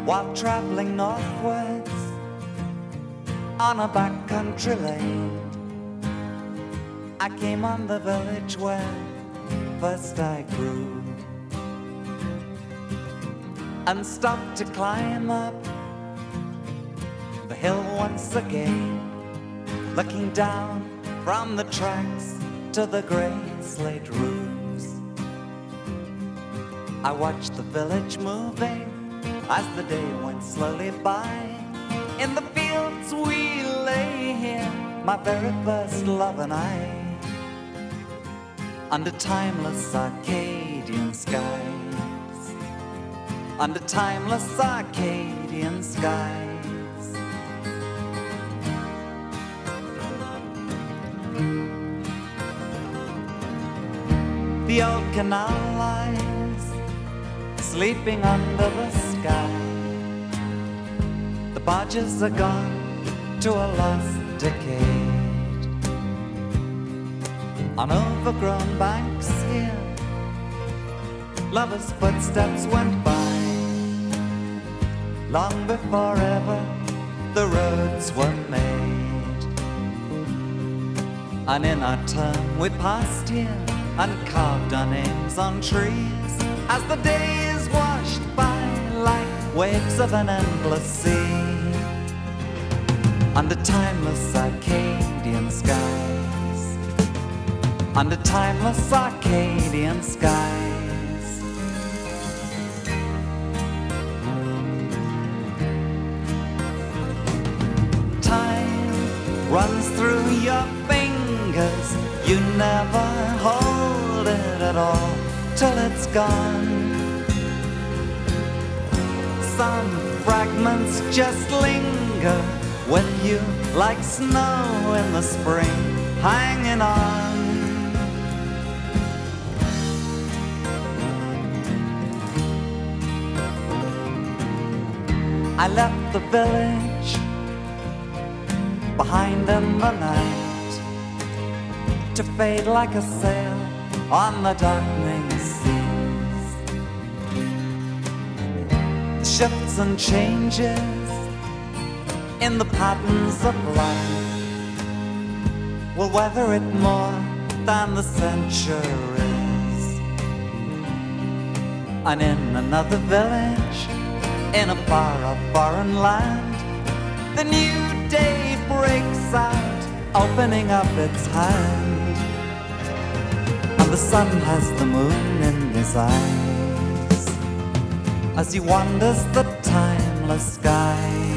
while traveling northwards on a backcountry lane. I came on the village where first I grew, and stopped to climb up the hill once again, looking down from the tracks to the grey slate roofs. I watched the village moving as the day went slowly by. In the fields we lay here, my very first love and I, under timeless Arcadian skies, under timeless Arcadian skies. The old canal lies sleeping under the sky. The barges are gone to a lost decade. On overgrown banks here, lovers' footsteps went by, long before ever the roads were made. And in our turn we passed here and carved our names on trees, as the days washed by like waves of an endless sea, under timeless Arcadian skies, under timeless Arcadian skies. Time runs through your fingers, you never hold it at all till it's gone. Some fragments just linger with you like snow in the spring, hanging on. I left the village behind in the night, to fade like a sail on the darkening seas. Shifts and changes in the patterns of life will weather it more than the centuries. And in another village, in a far-off foreign land, the new day breaks out, opening up its hand, and the sun has the moon in his eyes as he wanders the timeless sky.